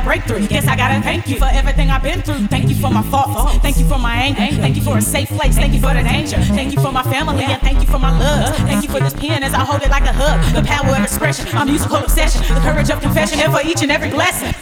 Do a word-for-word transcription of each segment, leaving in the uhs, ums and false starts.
a breakthrough. Guess I gotta thank you for everything I've been through. Thank you for my faults. Thank you for my anger. Thank you for a safe place. Thank you for the danger. Thank you for my family and thank you for my love. Thank you for this pen as I hold it like a hug. The power of expression, my musical obsession, the courage of confession, and for each and every blessing.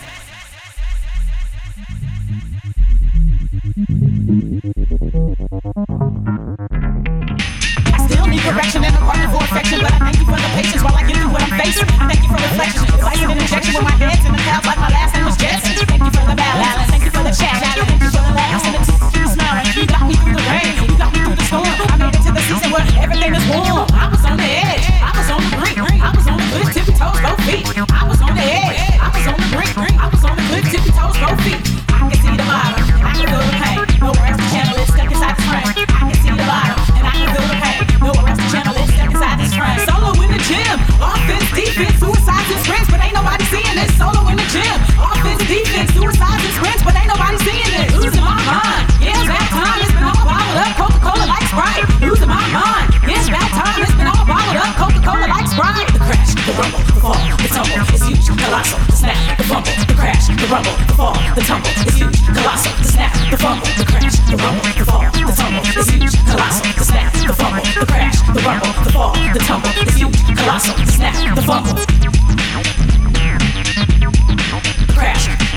Correction and a partner for affection, but I thank you for the patience while I get through what I'm facing. I thank you for reflection. If I get an injection with my head's in the clouds like my last name was Jetson. Thank you for the balance. Thank you for the chat. Thank you for the laughs and the tears. Keep smiling. You got me through the rain. You got me through the storm. I made it to the season where everything is warm. I was on the edge. I was on the brink. I was on the cliff, tippy toes, both feet. I was on the edge. I was on the brink. I was on the cliff, tippy toes, both feet. I can see the bottom. I can feel the pain. Nowhere else to channel it. Stuck inside the frame. I can see the bottom and I can feel the pain. Nowhere else to channel it. Stuck inside this frame. Solo in the gym. Offense, defense, suicides and sprints, but ain't nobody seeing this. Solo in the gym. Offense, defense, suicides and sprints, but ain't nobody seeing this. Losing my mind. Yeah, it's bad time. It's been all bottled up. Coca-Cola like Sprite. Losing my mind. Yeah, it's bad time. It's been all bottled up. Coca-Cola like Sprite. The crash, the rumble, the fall, the tumble. It's huge, colossal. The snap, the fumble, the crash, the rumble, the fall, the tumble. It's huge, colossal. The snap, the fumble, the crash, the rumble, the fall, the tumble. It's huge, colossal. The snap, the fumble, the crash, the rumble, the fall, the tumble. It's huge, colossal. The snap, the fumble, the crash.